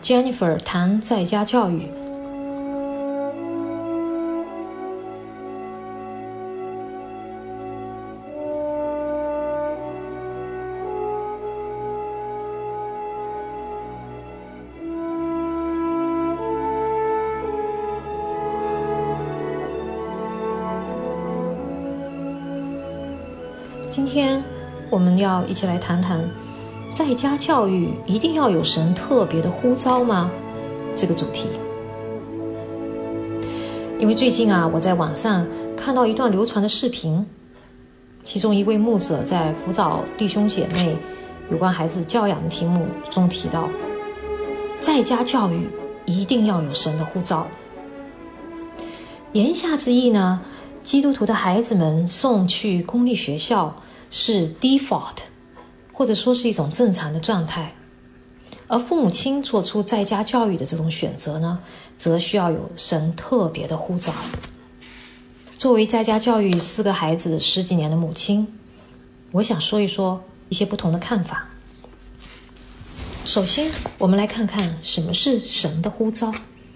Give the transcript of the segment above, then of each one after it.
Jennifer 谈在家教育。今天我们要一起来谈谈在家教育一定要有神特别的呼召吗？这个主题。因为最近我在网上看到一段流传的视频，其中一位牧者在辅导弟兄姐妹有关孩子教养的题目中提到，在家教育一定要有神的呼召。言下之意呢，基督徒的孩子们送去公立学校是 default， 或者说是一种正常的状态，而父母亲做出在家教育的这种选择呢，则需要有神特别的呼召。作为在家教育4个孩子10几年的母亲，我想说一说一些不同的看法。首先，我们来看看什么是神的呼召。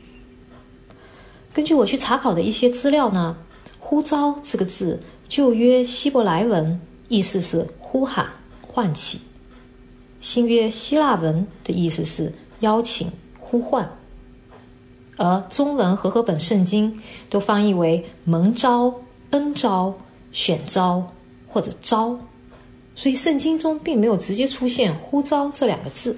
根据我去查考的一些资料呢，呼召这个字，旧约希伯来文意思是呼喊、唤起，新约希腊文的意思是邀请、呼唤，而中文和合本圣经都翻译为蒙召、恩召、选召或者召，所以圣经中并没有直接出现呼召这2个字。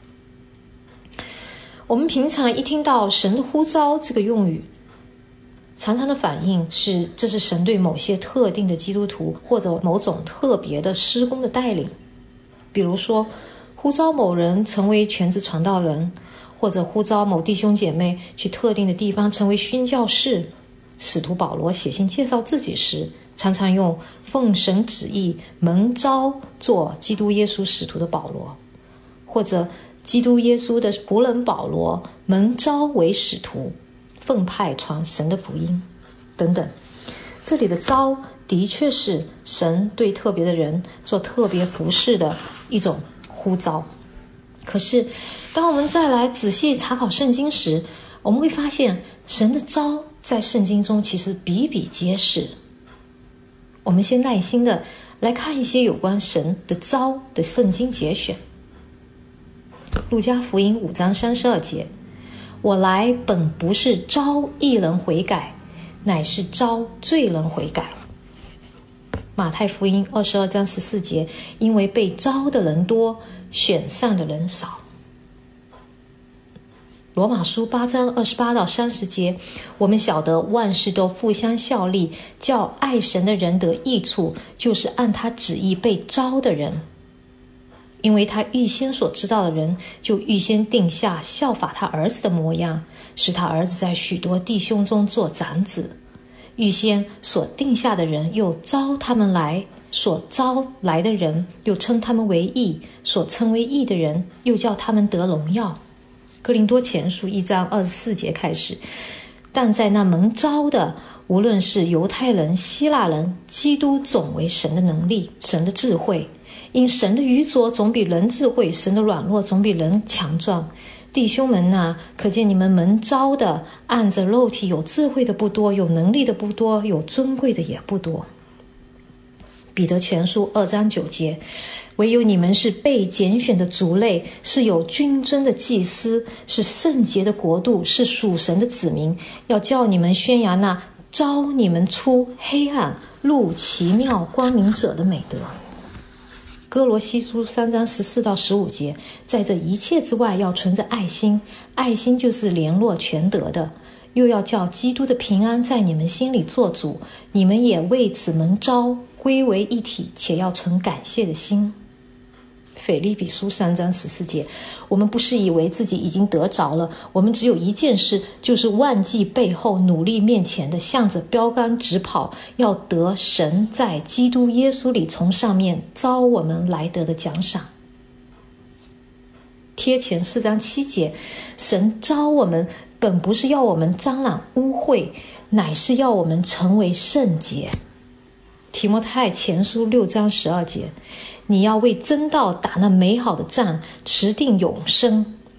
我们平常一听到神的呼召这个用语，常常的反应是这是神对某些特定的基督徒或者某种特别的施工的带领，比如说呼召某人成为全职传道人，或者呼召某弟兄姐妹去特定的地方成为宣教士。使徒保罗写信介绍自己时，常常用奉神旨意蒙召做基督耶稣使徒的保罗，或者基督耶稣的仆人保罗蒙召为使徒，奉派传神的福音等等。这里的召的确是神对特别的人做特别服事的一种呼召。可是当我们再来仔细查考圣经时，我们会发现神的召在圣经中其实比比皆是。我们先耐心的来看一些有关神的召的圣经节选。路加福音5章32节，我来本不是召义人悔改，乃是召罪人悔改。马太福音22章14节，因为被召的人多，选上的人少。罗马书8章28到30节，我们晓得万事都互相效力，叫爱神的人得益处，就是按他旨意被召的人。因为他预先所知道的人，就预先定下效法他儿子的模样，使他儿子在许多弟兄中做长子。预先所定下的人，又召他们来；所招来的人，又称他们为义；所称为义的人，又叫他们得荣耀。哥林多前书1章24节开始，但在那蒙召的，无论是犹太人、希腊人，基督总为神的能力，神的智慧。因神的愚拙总比人智慧，神的软弱总比人强壮。弟兄们啊，可见你们蒙召的，按着肉体有智慧的不多，有能力的不多，有尊贵的也不多。彼得前书2章9节，唯有你们是被拣选的族类，是有君尊的祭司，是圣洁的国度，是属神的子民，要叫你们宣扬那召你们出黑暗入奇妙光明者的美德。哥罗西书3章14到15节，在这一切之外要存着爱心，爱心就是联络全德的，又要叫基督的平安在你们心里做主，你们也为此蒙召，归为一体，且要存感谢的心。腓立比书3章14节，我们不是以为自己已经得着了，我们只有一件事，就是忘记背后，努力面前的，向着标杆直跑，要得神在基督耶稣里从上面召我们来得的奖赏。贴前4章7节，神召我们本不是要我们沾染污秽，乃是要我们成为圣洁。提摩太前书6章12节，你要为真道打那美好的仗，持定永生。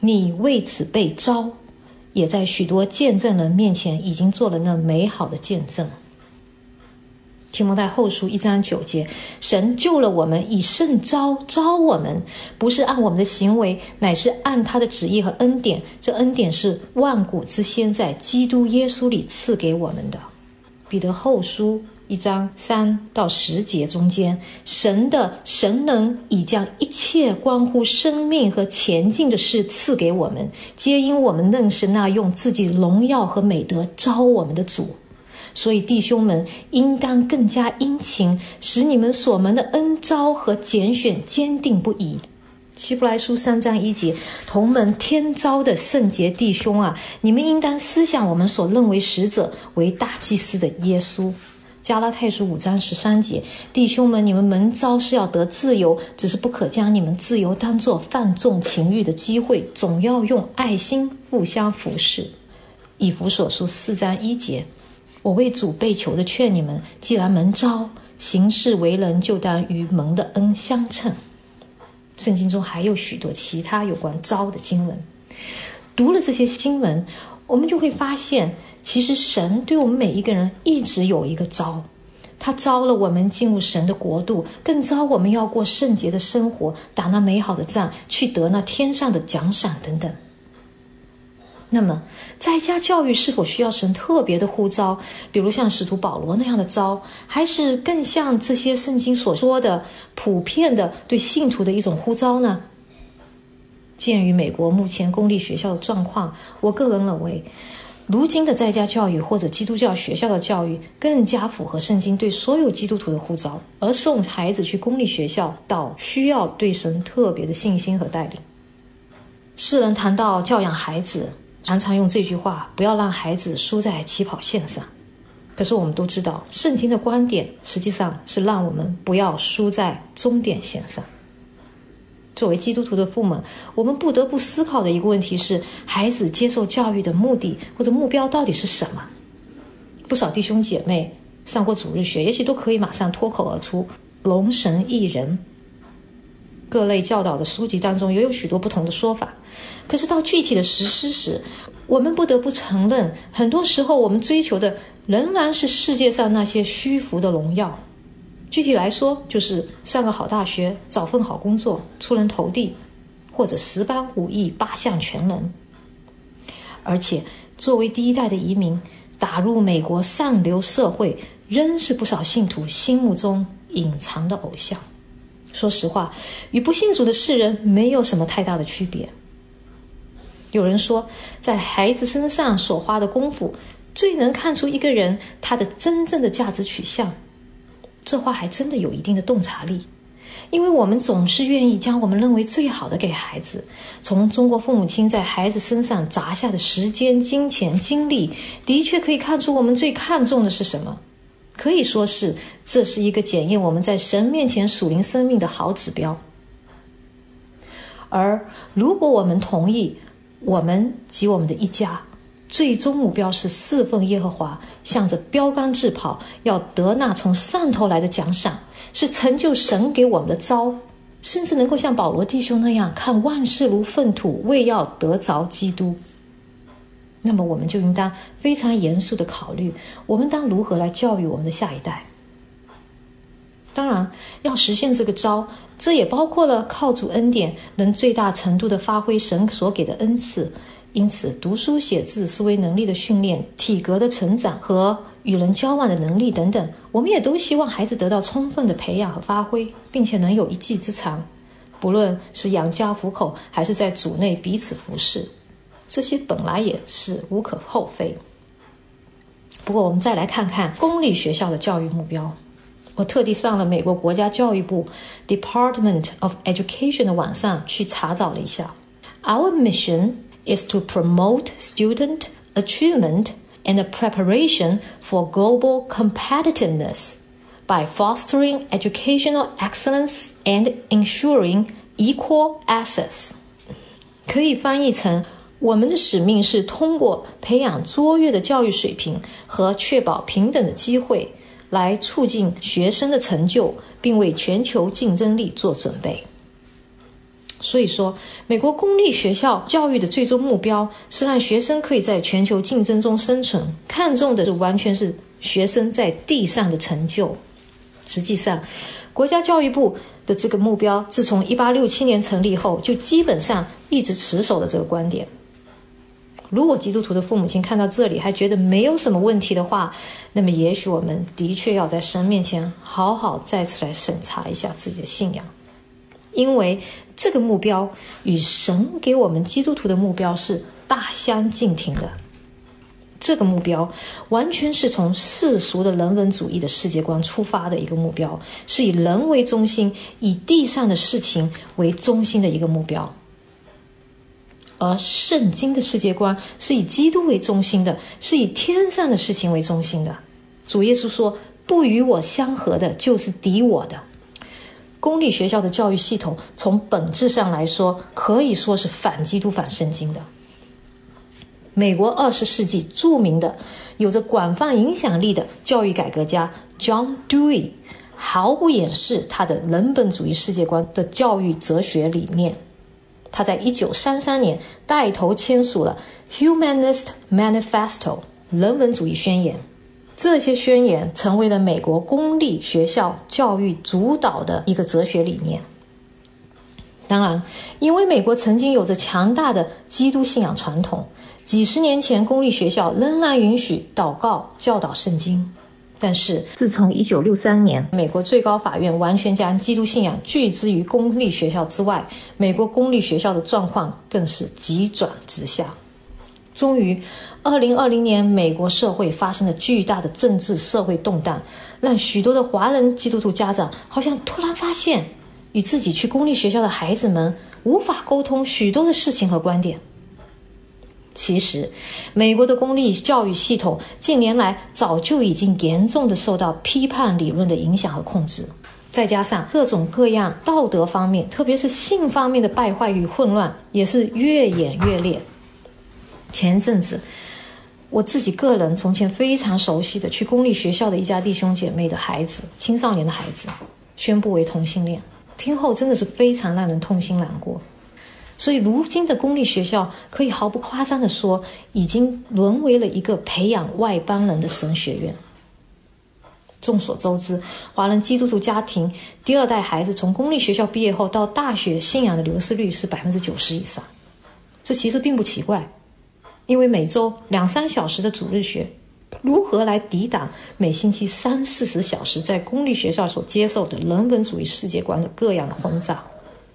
你为此被召，也在许多见证人面前已经做了那美好的见证。提摩太后书1章9节，神救了我们，以圣召我们，不是按我们的行为，乃是按他的旨意和恩典。这恩典是万古之先在基督耶稣里赐给我们的。彼得后书1章3到10节中间，神的神能已将一切关乎生命和前进的事赐给我们，皆因我们认识那用自己荣耀和美德召我们的主。所以弟兄们应当更加殷勤，使你们所蒙的恩召和拣选坚定不移。希伯来书3章1节，同门天召的圣洁弟兄啊，你们应当思想我们所认为使者为大祭司的耶稣。加拉太书5章13节，弟兄们，你们蒙召是要得自由，只是不可将你们自由当作放纵情欲的机会，总要用爱心互相服侍。以弗所书4章1节，我为主被囚的劝你们，既然蒙召，行事为人就当与蒙的恩相称。圣经中还有许多其他有关召的经文，读了这些经文，我们就会发现，其实神对我们每一个人一直有一个召，他召了我们进入神的国度，更召我们要过圣洁的生活，打那美好的仗，去得那天上的奖赏等等。那么在家教育是否需要神特别的呼召，比如像使徒保罗那样的召，还是更像这些圣经所说的普遍的对信徒的一种呼召呢？鉴于美国目前公立学校的状况，我个人认为如今的在家教育或者基督教学校的教育更加符合圣经对所有基督徒的呼召，而送孩子去公立学校倒需要对神特别的信心和带领。世人谈到教养孩子，常常用这句话，不要让孩子输在起跑线上。可是我们都知道，圣经的观点实际上是让我们不要输在终点线上。作为基督徒的父母，我们不得不思考的一个问题是，孩子接受教育的目的或者目标到底是什么？不少弟兄姐妹上过主日学，也许都可以马上脱口而出龙神一人。各类教导的书籍当中也有许多不同的说法，可是到具体的实施时，我们不得不承认，很多时候我们追求的仍然是世界上那些虚浮的荣耀。具体来说，就是上个好大学，找份好工作，出人头地，或者10班5役8项全能。而且作为第一代的移民，打入美国上流社会，仍是不少信徒心目中隐藏的偶像。说实话，与不信主的世人没有什么太大的区别。有人说，在孩子身上所花的功夫，最能看出一个人他的真正的价值取向。这话还真的有一定的洞察力，因为我们总是愿意将我们认为最好的给孩子。从中国父母亲在孩子身上砸下的时间、金钱、精力，的确可以看出我们最看重的是什么。可以说是，这是一个检验我们在神面前属灵生命的好指标。而如果我们同意，我们及我们的一家最终目标是侍奉耶和华，向着标杆直跑，要得那从上头来的奖赏，是成就神给我们的召，甚至能够像保罗弟兄那样看万事如粪土，为要得着基督。那么我们就应当非常严肃地考虑，我们当如何来教育我们的下一代。当然，要实现这个召，这也包括了靠主恩典能最大程度地发挥神所给的恩赐。因此，读书写字、思维能力的训练、体格的成长和与人交往的能力等等，我们也都希望孩子得到充分的培养和发挥，并且能有一技之长，不论是养家糊口，还是在主内彼此服侍，这些本来也是无可厚非。不过我们再来看看公立学校的教育目标。我特地上了美国国家教育部 Department of Education 的网上去查找了一下。Our mission is to promote student achievement and the preparation for global competitiveness by fostering educational excellence and ensuring equal access。 可以翻译成，我们的使命是通过培养卓越的教育水平和确保平等的机会，来促进学生的成就，并为全球竞争力做准备。 所以说，美国公立学校教育的最终目标是让学生可以在全球竞争中生存，看重的完全是学生在地上的成就。实际上，国家教育部的这个目标自从1867年成立后，就基本上一直持守的这个观点。如果基督徒的父母亲看到这里还觉得没有什么问题的话，那么也许我们的确要在神面前好好再次来审查一下自己的信仰，因为这个目标与神给我们基督徒的目标是大相径庭的。这个目标完全是从世俗的人文主义的世界观出发的一个目标，是以人为中心，以地上的事情为中心的一个目标。而圣经的世界观是以基督为中心的，是以天上的事情为中心的。主耶稣说，不与我相合的就是敌我的。公立学校的教育系统从本质上来说可以说是反基督反圣经的。美国20世纪著名的有着广泛影响力的教育改革家 John Dewey 毫不掩饰他的人本主义世界观的教育哲学理念。他在1933年带头签署了 Humanist Manifesto 人文主义宣言，这些宣言成为了美国公立学校教育主导的一个哲学理念。当然，因为美国曾经有着强大的基督信仰传统，几十年前公立学校仍然允许祷告教导圣经。但是自从1963年美国最高法院完全将基督信仰拒之于公立学校之外，美国公立学校的状况更是急转直下。终于2020年美国社会发生了巨大的政治社会动荡，让许多的华人基督徒家长好像突然发现与自己去公立学校的孩子们无法沟通许多的事情和观点。其实美国的公立教育系统近年来早就已经严重的受到批判理论的影响和控制，再加上各种各样道德方面，特别是性方面的败坏与混乱也是越演越烈。前阵子我自己个人从前非常熟悉的去公立学校的一家弟兄姐妹的孩子，青少年的孩子宣布为同性恋，听后真的是非常让人痛心难过。所以如今的公立学校可以毫不夸张地说，已经沦为了一个培养外邦人的神学院。众所周知，华人基督徒家庭第二代孩子从公立学校毕业后到大学，信仰的流失率是90%以上。这其实并不奇怪，因为每周2-3小时的主日学，如何来抵挡每星期30-40小时在公立学校所接受的人本主义世界观的各样的轰炸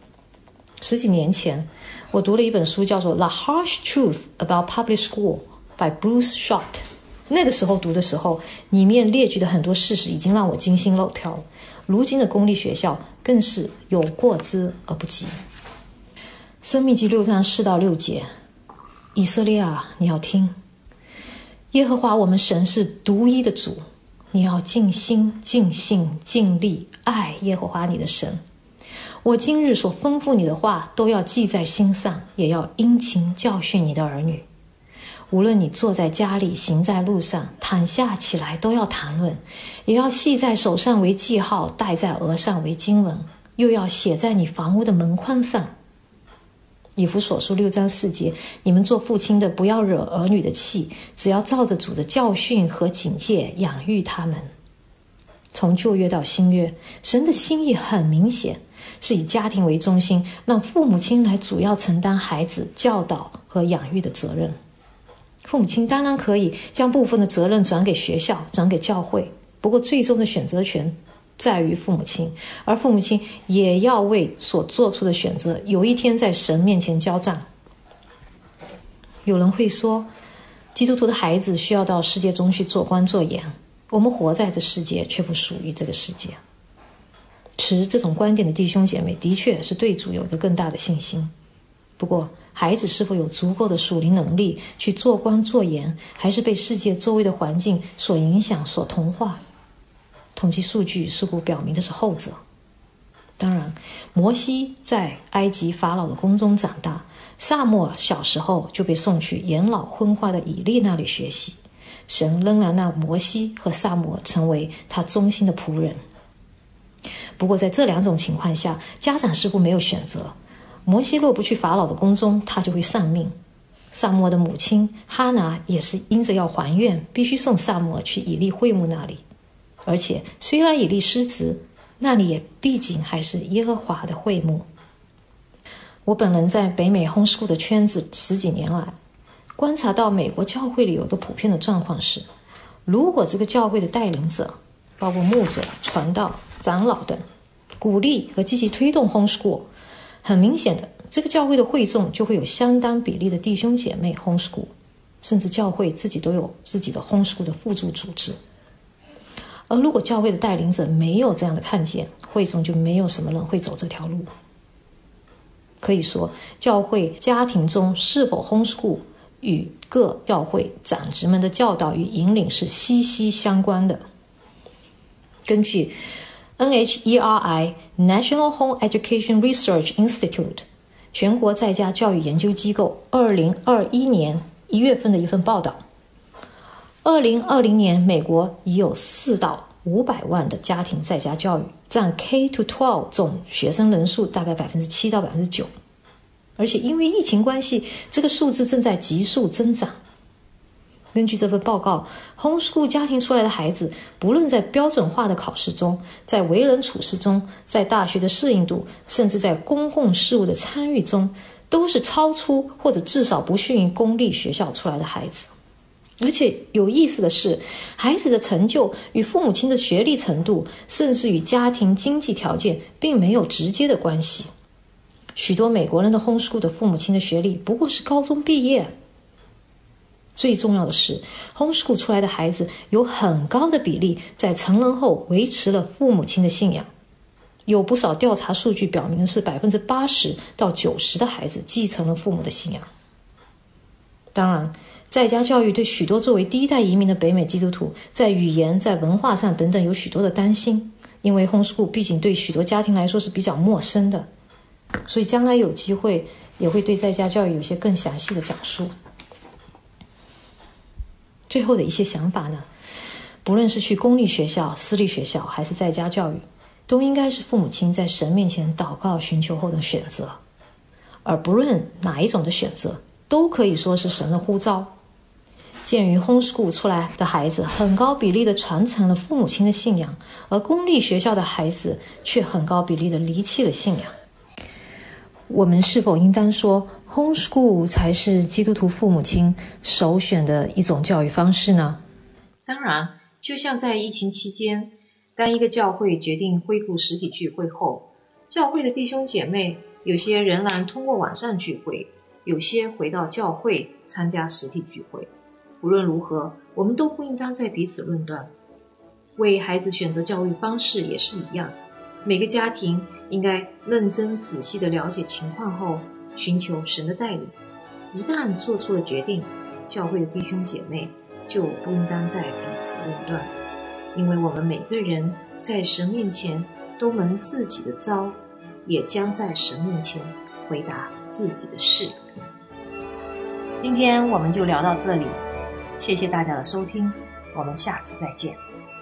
？10几年前，我读了一本书，叫做《The Harsh Truth About Public School》by Bruce Scott。那个时候读的时候，里面列举的很多事实已经让我惊心肉跳了。如今的公立学校更是有过之而不及。申命记6章4到6节，以色列啊，你要听，耶和华我们神是独一的主，你要尽心、尽性、尽力爱耶和华你的神。我今日所吩咐你的话都要记在心上，也要殷勤教训你的儿女。无论你坐在家里，行在路上，躺下起来，都要谈论，也要系在手上为记号，戴在额上为经文，又要写在你房屋的门框上。以弗所书6章4节，你们做父亲的不要惹儿女的气，只要照着主的教训和警戒养育他们。从旧约到新约，神的心意很明显，是以家庭为中心，让父母亲来主要承担孩子教导和养育的责任。父母亲当然可以将部分的责任转给学校，转给教会，不过最终的选择权在于父母亲，而父母亲也要为所做出的选择有一天在神面前交账。有人会说，基督徒的孩子需要到世界中去做官做盐，我们活在这世界却不属于这个世界。持这种观点的弟兄姐妹的确是对主有一个更大的信心，不过孩子是否有足够的属灵能力去做官做盐，还是被世界周围的环境所影响所同化？统计数据似乎表明的是后者。当然，摩西在埃及法老的宫中长大，撒母耳小时候就被送去年老昏花的以利那里学习，神仍然让摩西和撒母耳成为他忠心的仆人。不过在这两种情况下，家长似乎没有选择， 摩西若不去法老的宫中，他就会丧命。撒母耳的母亲哈拿也是因着要还愿，必须送撒母耳去以利会幕那里。而且虽然以利失职，那里也毕竟还是耶和华的会幕。我本人在北美 homeschool 的圈子10几年来，观察到美国教会里有一个普遍的状况是，如果这个教会的带领者，包括牧者、传道、长老等，鼓励和积极推动 homeschool， 很明显的，这个教会的会众就会有相当比例的弟兄姐妹 homeschool， 甚至教会自己都有自己的 homeschool 的辅助组织。而如果教会的带领者没有这样的看见，会众就没有什么人会走这条路。可以说，教会家庭中是否 homeschool 与各教会长职们的教导与引领是息息相关的。根据 NHERI National Home Education Research Institute 全国在家教育研究机构2021年1月份的一份报道，2020年美国已有4到500万的家庭在家教育，占 K-12 总学生人数大概 7% 到 9%， 而且因为疫情关系，这个数字正在急速增长。根据这份报告， homeschool 家庭出来的孩子，不论在标准化的考试中，在为人处事中，在大学的适应度，甚至在公共事务的参与中，都是超出或者至少不逊于公立学校出来的孩子。而且有意思的是，孩子的成就与父母亲的学历程度，甚至与家庭经济条件并没有直接的关系。许多美国人的 homeschool 的父母亲的学历不过是高中毕业。最重要的是， homeschool 出来的孩子有很高的比例在成人后维持了父母亲的信仰。有不少调查数据表明的是 80% 到 90% 的孩子继承了父母的信仰。当然，在家教育对许多作为第一代移民的北美基督徒，在语言、在文化上等等有许多的担心，因为 homeschool 毕竟对许多家庭来说是比较陌生的，所以将来有机会也会对在家教育有些更详细的讲述。最后的一些想法呢，不论是去公立学校、私立学校还是在家教育，都应该是父母亲在神面前祷告寻求后的选择，而不论哪一种的选择，都可以说是神的呼召。鉴于 homeschool 出来的孩子很高比例的传承了父母亲的信仰，而公立学校的孩子却很高比例的离弃了信仰，我们是否应当说 homeschool 才是基督徒父母亲首选的一种教育方式呢？当然，就像在疫情期间，当一个教会决定恢复实体聚会后，教会的弟兄姐妹有些仍然通过网上聚会，有些回到教会参加实体聚会。无论如何，我们都不应当在彼此论断。为孩子选择教育方式也是一样，每个家庭应该认真仔细地了解情况后，寻求神的带领。一旦做出了决定，教会的弟兄姐妹就不应当在彼此论断，因为我们每个人在神面前都蒙自己的召，也将在神面前回答自己的事。今天我们就聊到这里，谢谢大家的收听，我们下次再见。